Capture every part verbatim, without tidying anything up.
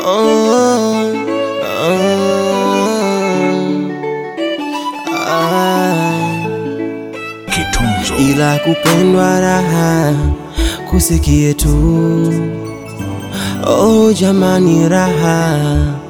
oh, oh, ah. Kitunzo. Ila kupendwa raha kusikie tu, oh jamani raha,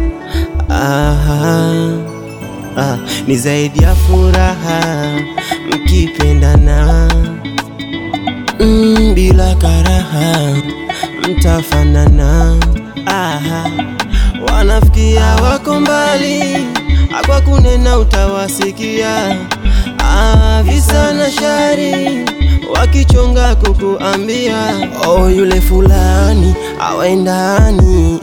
aha, ah, ni zaidi ya furaha mkipendana, mm, bila karaha mtafanana, aha. Wanafikia wako mbali, kwa kunena utawasikia, ah, visa na shari wakichonga kukuambia, oh yule fulani awendani,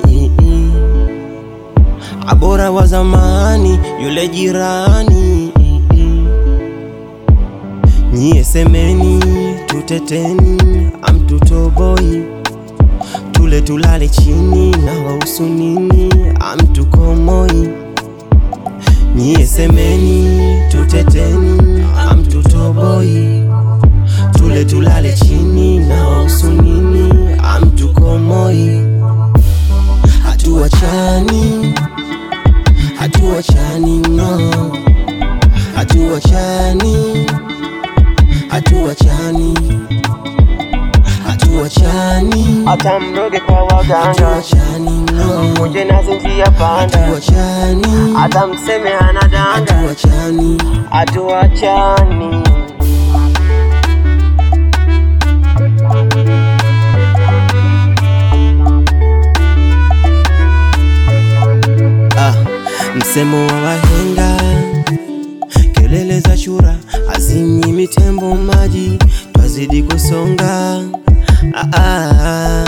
abora wa zamani yule jirani. Nyie semeni tuteteni, amtutoboi tule tulale chini na wausu nini, amtukomoi. Nyie semeni tuteteni, amtutoboi tule tulale chini na wausu nini, amtukomoi. Hatuachani, hatuachani no, hatuachani, hatuachani, hatuachani, hata mroge kwa waganga, hatuachani no, mmoja na zinjia panda, hatuachani, hata mseme anadanga, hatuachani, hatuachani. Ah, msemo wa wahenga, kelele za chura azimi mitembo maji, twazidi kusonga. Ah, ah.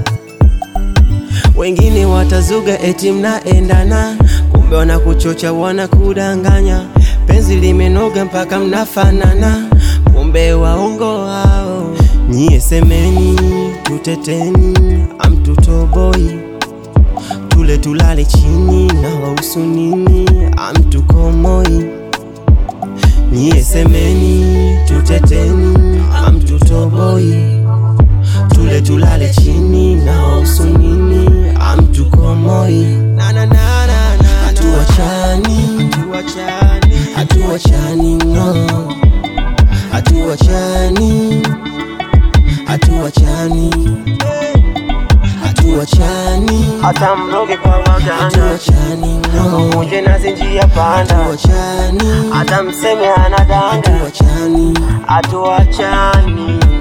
Wengine watazuga eti mnaendana, kumbe wana kuchocha wana kudanganya, penzi limenoga mpaka mnafanana, kumbe waongo hao. Nyie semeni tuteteni, amtutoboi tule tulale chini na wausu nini, amtukomoi. Nyie semeni tuteteni, amtutoboi tule tulale chini na wausu nini, amtukomoi. Na na na na na, hatuachani, hatuachani, hatuachani no, hatuachani, hatuachani, hatuachani, hata mroge kwa waganga, hatuachani no, mmoja na zinjia panda, hatuachani, hata mseme anadanga, hatuachani, hatuachani.